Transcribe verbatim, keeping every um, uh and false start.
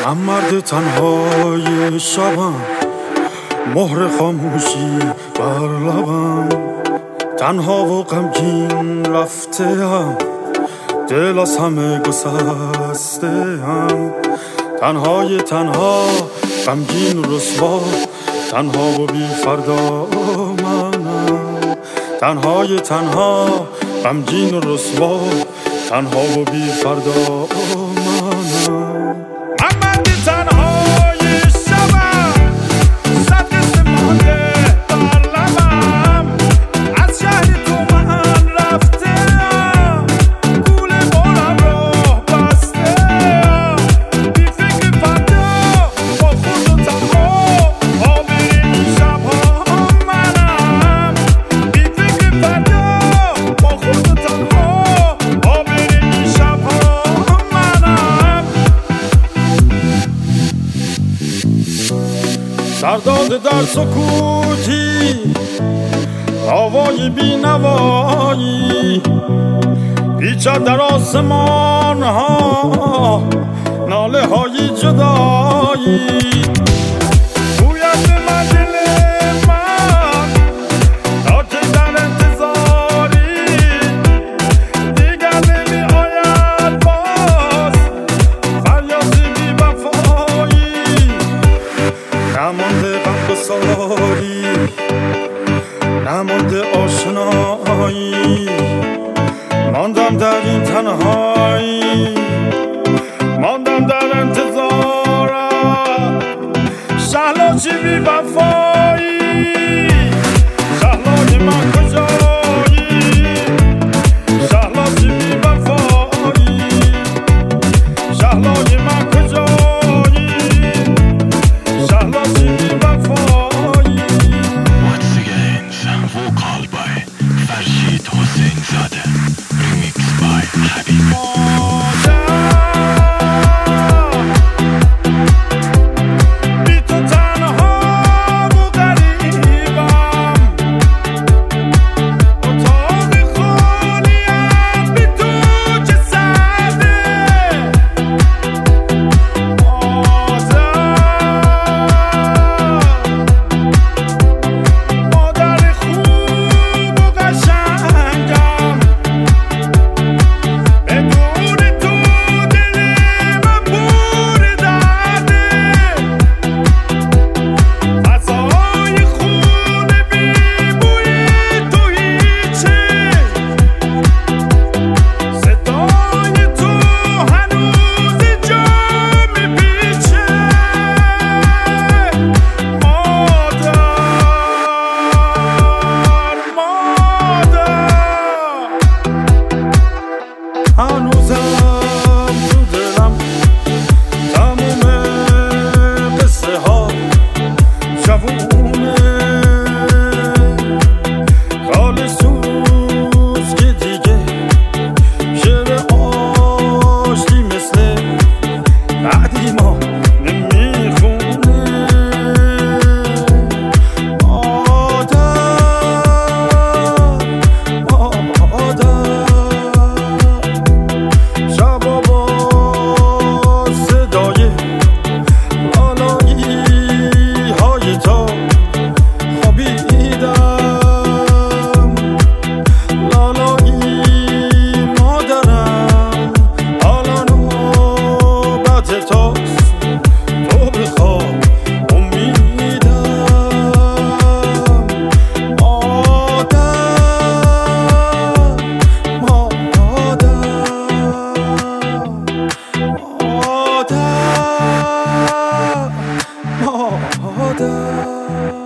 من مرد تنهای شبم، مهر خاموشی بر لبم، تنها و غمگین رفته ام، دل از همه گسسته ام، تنهای تنها غمگین رسوا، تنها و بی فردا منم، تنهای تنها غمگین رسوا، تنها و بی فردا منم. سرداد در سکوتی، هوای بی نوایی، پیچد در آسمان ها، ناله های جدایی، گوید به من دل من تا که در انتظاری، دیگر نمی آید باز فریادی بی وفایی، نمانده غم گساری، نمانده آشنایی، ماندم در این تنهایی، ماندم در انتظارم، شهلا چی بی وفایی، شهلای من کجایی، شهلا چی بی وفایی، شهلای من کجایی، شهلا چی بی وفایی. Once again, vocal by Farshid Hossein Zade, remix by Habib. مادر